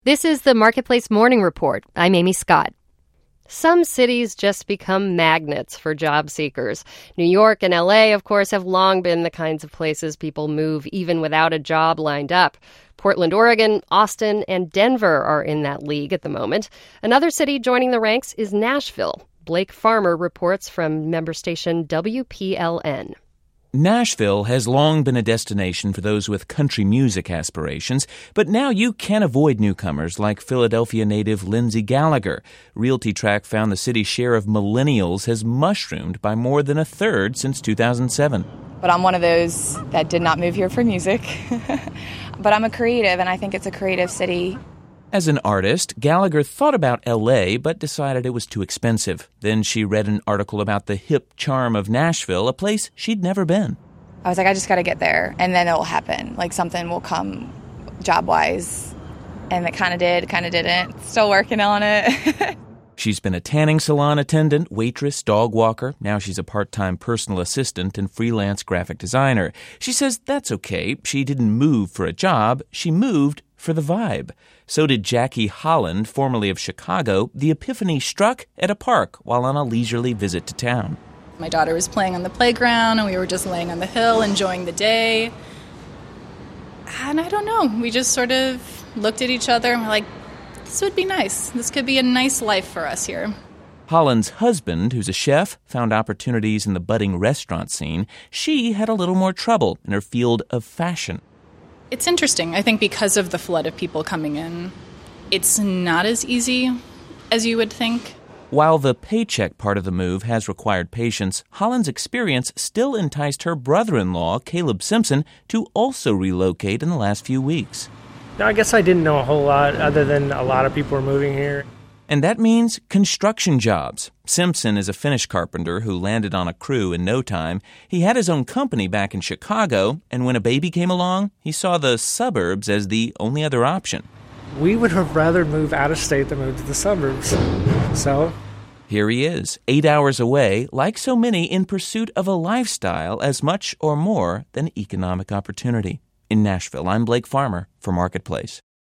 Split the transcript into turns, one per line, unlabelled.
This is the Marketplace Morning Report. I'm Amy Scott. Some cities just become magnets for job seekers. New York and LA, of course, have long been the kinds of places people move even without a job lined up. Portland, Oregon, Austin, and Denver are in that league at the moment. Another city joining the ranks is Nashville. Blake Farmer reports from member station WPLN.
Nashville has long been a destination for those with country music aspirations, but now you can't avoid newcomers like Philadelphia native Lindsay Gallagher. RealtyTrack found the city's share of millennials has mushroomed by more than a third since 2007.
But I'm one of those that did not move here for music. But I'm a creative, and I think it's a creative city.
As an artist, Gallagher thought about L.A., but decided it was too expensive. Then she read an article about the hip charm of Nashville, a place she'd never been.
I was like, I just got to get there, and then it'll happen. Like, something will come job-wise. And it kind of did, kind of didn't. Still working on it.
She's been a tanning salon attendant, waitress, dog walker. Now she's a part-time personal assistant and freelance graphic designer. She says that's okay. She didn't move for a job. She moved for the vibe. So did Jackie Holland, formerly of Chicago. The epiphany struck at a park while on a leisurely visit to town.
My daughter was playing on the playground, and we were just laying on the hill, enjoying the day. And I don't know, we just sort of looked at each other and were like, this would be nice. This could be a nice life for us here.
Holland's husband, who's a chef, found opportunities in the budding restaurant scene. She had a little more trouble in her field of fashion.
It's interesting. I think because of the flood of people coming in, it's not as easy as you would think.
While the paycheck part of the move has required patience, Holland's experience still enticed her brother-in-law, Caleb Simpson, to also relocate in the last few weeks.
I guess I didn't know a whole lot other than a lot of people are moving here.
And that means construction jobs. Simpson is a Finnish carpenter who landed on a crew in no time. He had his own company back in Chicago, and when a baby came along, he saw the suburbs as the only other option.
We would have rather move out of state than move to the suburbs. So
here he is, 8 hours away, like so many in pursuit of a lifestyle as much or more than economic opportunity. In Nashville, I'm Blake Farmer for Marketplace.